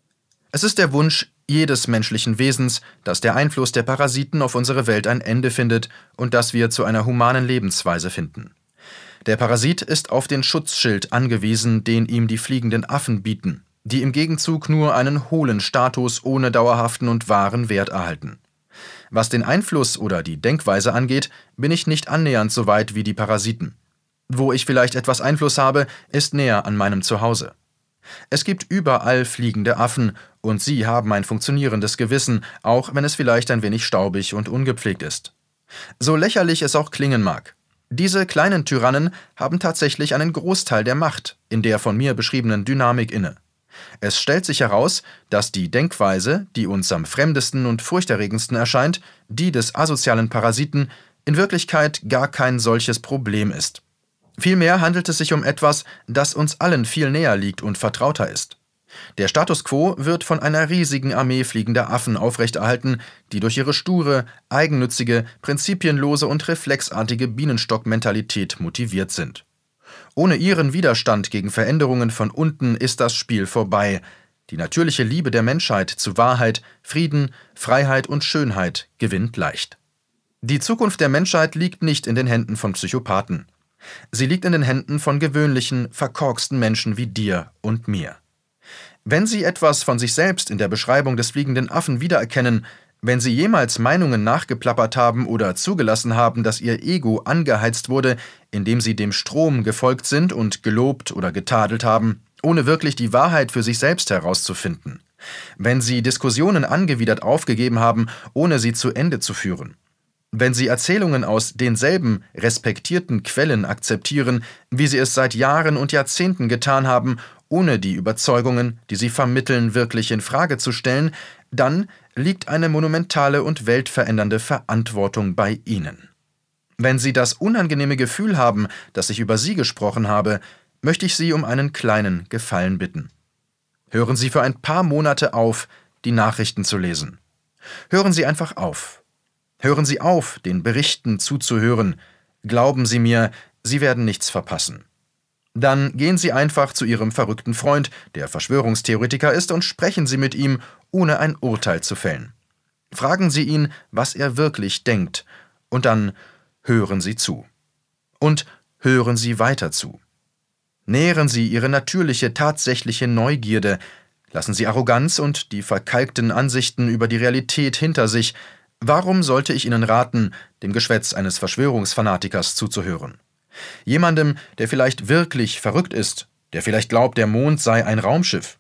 Es ist der Wunsch jedes menschlichen Wesens, dass der Einfluss der Parasiten auf unsere Welt ein Ende findet und dass wir zu einer humanen Lebensweise finden. Der Parasit ist auf den Schutzschild angewiesen, den ihm die fliegenden Affen bieten, die im Gegenzug nur einen hohlen Status ohne dauerhaften und wahren Wert erhalten. Was den Einfluss oder die Denkweise angeht, bin ich nicht annähernd so weit wie die Parasiten. Wo ich vielleicht etwas Einfluss habe, ist näher an meinem Zuhause. Es gibt überall fliegende Affen, und sie haben ein funktionierendes Gewissen, auch wenn es vielleicht ein wenig staubig und ungepflegt ist. So lächerlich es auch klingen mag. Diese kleinen Tyrannen haben tatsächlich einen Großteil der Macht in der von mir beschriebenen Dynamik inne. Es stellt sich heraus, dass die Denkweise, die uns am fremdesten und furchterregendsten erscheint, die des asozialen Parasiten, in Wirklichkeit gar kein solches Problem ist. Vielmehr handelt es sich um etwas, das uns allen viel näher liegt und vertrauter ist. Der Status quo wird von einer riesigen Armee fliegender Affen aufrechterhalten, die durch ihre sture, eigennützige, prinzipienlose und reflexartige Bienenstock-Mentalität motiviert sind. Ohne ihren Widerstand gegen Veränderungen von unten ist das Spiel vorbei. Die natürliche Liebe der Menschheit zu Wahrheit, Frieden, Freiheit und Schönheit gewinnt leicht. Die Zukunft der Menschheit liegt nicht in den Händen von Psychopathen. Sie liegt in den Händen von gewöhnlichen, verkorksten Menschen wie dir und mir. Wenn Sie etwas von sich selbst in der Beschreibung des fliegenden Affen wiedererkennen, wenn Sie jemals Meinungen nachgeplappert haben oder zugelassen haben, dass Ihr Ego angeheizt wurde, indem Sie dem Strom gefolgt sind und gelobt oder getadelt haben, ohne wirklich die Wahrheit für sich selbst herauszufinden, wenn Sie Diskussionen angewidert aufgegeben haben, ohne sie zu Ende zu führen, wenn Sie Erzählungen aus denselben respektierten Quellen akzeptieren, wie Sie es seit Jahren und Jahrzehnten getan haben, ohne die Überzeugungen, die Sie vermitteln, wirklich in Frage zu stellen, dann liegt eine monumentale und weltverändernde Verantwortung bei Ihnen. Wenn Sie das unangenehme Gefühl haben, dass ich über Sie gesprochen habe, möchte ich Sie um einen kleinen Gefallen bitten. Hören Sie für ein paar Monate auf, die Nachrichten zu lesen. Hören Sie einfach auf. Hören Sie auf, den Berichten zuzuhören. Glauben Sie mir, Sie werden nichts verpassen. Dann gehen Sie einfach zu Ihrem verrückten Freund, der Verschwörungstheoretiker ist, und sprechen Sie mit ihm, ohne ein Urteil zu fällen. Fragen Sie ihn, was er wirklich denkt, und dann hören Sie zu. Und hören Sie weiter zu. Nähren Sie Ihre natürliche, tatsächliche Neugierde. Lassen Sie Arroganz und die verkalkten Ansichten über die Realität hinter sich. Warum sollte ich Ihnen raten, dem Geschwätz eines Verschwörungsfanatikers zuzuhören? Jemandem, der vielleicht wirklich verrückt ist, der vielleicht glaubt, der Mond sei ein Raumschiff.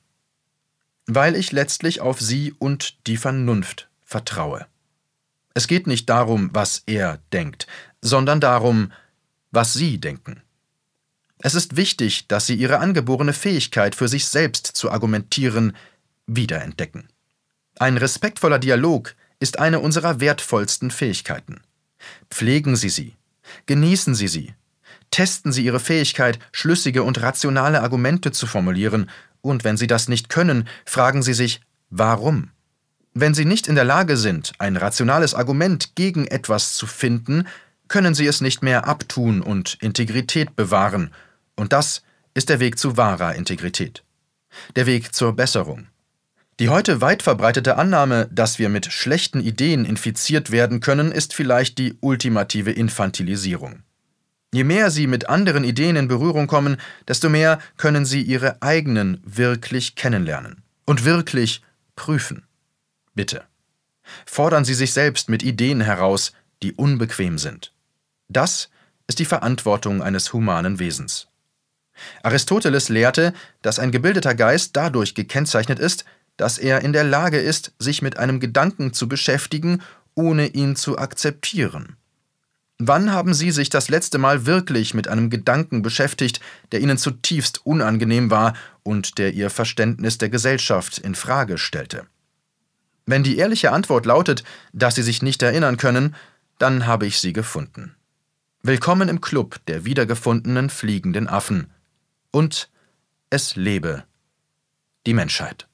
Weil ich letztlich auf Sie und die Vernunft vertraue. Es geht nicht darum, was er denkt, sondern darum, was Sie denken. Es ist wichtig, dass Sie Ihre angeborene Fähigkeit, für sich selbst zu argumentieren, wiederentdecken. Ein respektvoller Dialog ist eine unserer wertvollsten Fähigkeiten. Pflegen Sie sie, genießen Sie sie, testen Sie Ihre Fähigkeit, schlüssige und rationale Argumente zu formulieren, und wenn Sie das nicht können, fragen Sie sich, warum? Wenn Sie nicht in der Lage sind, ein rationales Argument gegen etwas zu finden, können Sie es nicht mehr abtun und Integrität bewahren, und das ist der Weg zu wahrer Integrität. Der Weg zur Besserung. Die heute weit verbreitete Annahme, dass wir mit schlechten Ideen infiziert werden können, ist vielleicht die ultimative Infantilisierung. Je mehr Sie mit anderen Ideen in Berührung kommen, desto mehr können Sie Ihre eigenen wirklich kennenlernen und wirklich prüfen. Bitte. Fordern Sie sich selbst mit Ideen heraus, die unbequem sind. Das ist die Verantwortung eines humanen Wesens. Aristoteles lehrte, dass ein gebildeter Geist dadurch gekennzeichnet ist, dass er in der Lage ist, sich mit einem Gedanken zu beschäftigen, ohne ihn zu akzeptieren. Wann haben Sie sich das letzte Mal wirklich mit einem Gedanken beschäftigt, der Ihnen zutiefst unangenehm war und der Ihr Verständnis der Gesellschaft in Frage stellte? Wenn die ehrliche Antwort lautet, dass Sie sich nicht erinnern können, dann habe ich Sie gefunden. Willkommen im Club der wiedergefundenen fliegenden Affen. Und es lebe die Menschheit.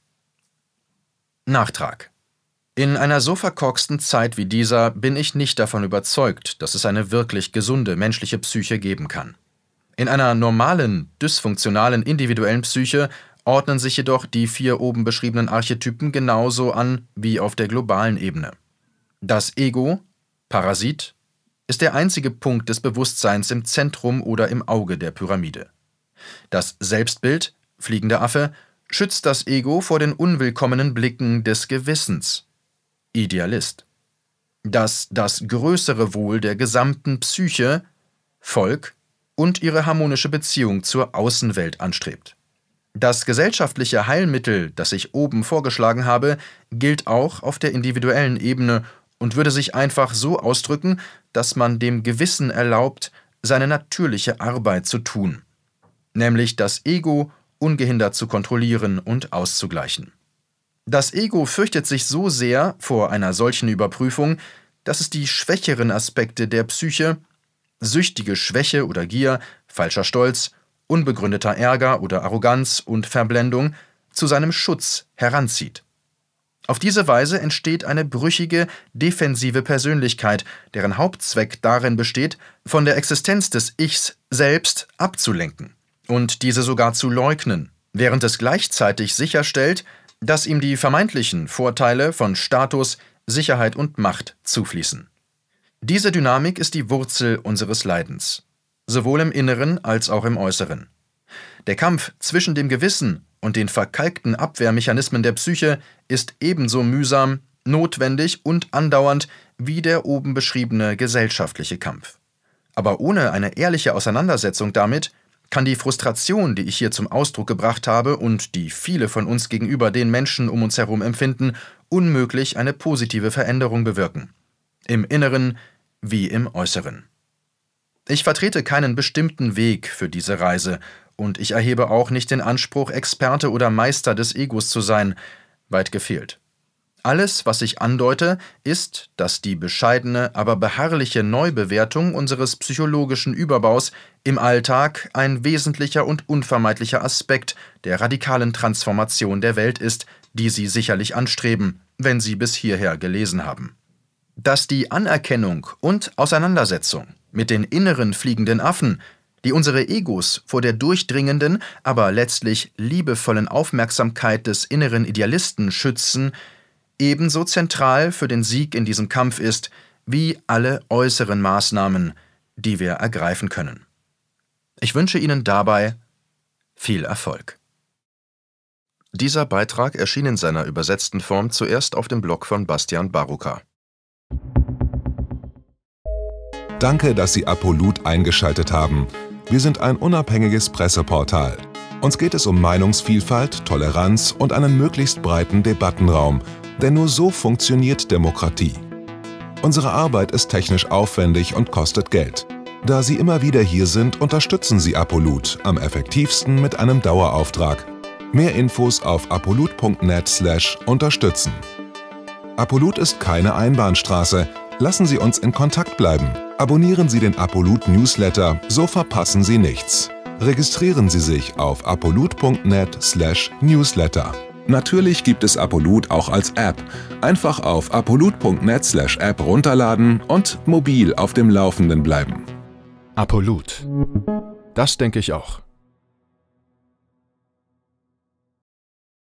Nachtrag. In einer so verkorksten Zeit wie dieser bin ich nicht davon überzeugt, dass es eine wirklich gesunde menschliche Psyche geben kann. In einer normalen, dysfunktionalen, individuellen Psyche ordnen sich jedoch die 4 oben beschriebenen Archetypen genauso an wie auf der globalen Ebene. Das Ego, Parasit, ist der einzige Punkt des Bewusstseins im Zentrum oder im Auge der Pyramide. Das Selbstbild, fliegender Affe, schützt das Ego vor den unwillkommenen Blicken des Gewissens, Idealist. Das größere Wohl der gesamten Psyche, Volk, und ihre harmonische Beziehung zur Außenwelt anstrebt. Das gesellschaftliche Heilmittel, das ich oben vorgeschlagen habe, gilt auch auf der individuellen Ebene und würde sich einfach so ausdrücken, dass man dem Gewissen erlaubt, seine natürliche Arbeit zu tun, nämlich das Ego ungehindert zu kontrollieren und auszugleichen. Das Ego fürchtet sich so sehr vor einer solchen Überprüfung, dass es die schwächeren Aspekte der Psyche, süchtige Schwäche oder Gier, falscher Stolz, unbegründeter Ärger oder Arroganz und Verblendung, zu seinem Schutz heranzieht. Auf diese Weise entsteht eine brüchige, defensive Persönlichkeit, deren Hauptzweck darin besteht, von der Existenz des Ichs selbst abzulenken und diese sogar zu leugnen, während es gleichzeitig sicherstellt, dass ihm die vermeintlichen Vorteile von Status, Sicherheit und Macht zufließen. Diese Dynamik ist die Wurzel unseres Leidens, sowohl im Inneren als auch im Äußeren. Der Kampf zwischen dem Gewissen und den verkalkten Abwehrmechanismen der Psyche ist ebenso mühsam, notwendig und andauernd wie der oben beschriebene gesellschaftliche Kampf. Aber ohne eine ehrliche Auseinandersetzung damit kann die Frustration, die ich hier zum Ausdruck gebracht habe und die viele von uns gegenüber den Menschen um uns herum empfinden, unmöglich eine positive Veränderung bewirken. Im Inneren wie im Äußeren. Ich vertrete keinen bestimmten Weg für diese Reise und ich erhebe auch nicht den Anspruch, Experte oder Meister des Egos zu sein, weit gefehlt. Alles, was ich andeute, ist, dass die bescheidene, aber beharrliche Neubewertung unseres psychologischen Überbaus im Alltag ein wesentlicher und unvermeidlicher Aspekt der radikalen Transformation der Welt ist, die Sie sicherlich anstreben, wenn Sie bis hierher gelesen haben. Dass die Anerkennung und Auseinandersetzung mit den inneren fliegenden Affen, die unsere Egos vor der durchdringenden, aber letztlich liebevollen Aufmerksamkeit des inneren Idealisten schützen, ebenso zentral für den Sieg in diesem Kampf ist, wie alle äußeren Maßnahmen, die wir ergreifen können. Ich wünsche Ihnen dabei viel Erfolg. Dieser Beitrag erschien in seiner übersetzten Form zuerst auf dem Blog von Bastian Baruka. Danke, dass Sie Apolut eingeschaltet haben. Wir sind ein unabhängiges Presseportal. Uns geht es um Meinungsvielfalt, Toleranz und einen möglichst breiten Debattenraum, denn nur so funktioniert Demokratie. Unsere Arbeit ist technisch aufwendig und kostet Geld. Da Sie immer wieder hier sind, unterstützen Sie Apolut am effektivsten mit einem Dauerauftrag. Mehr Infos auf apolut.net/unterstützen. Apolut ist keine Einbahnstraße. Lassen Sie uns in Kontakt bleiben. Abonnieren Sie den Apolut Newsletter, so verpassen Sie nichts. Registrieren Sie sich auf apolut.net/newsletter. Natürlich gibt es Apolut auch als App. Einfach auf apolut.net/app runterladen und mobil auf dem Laufenden bleiben. Apolut. Das denke ich auch.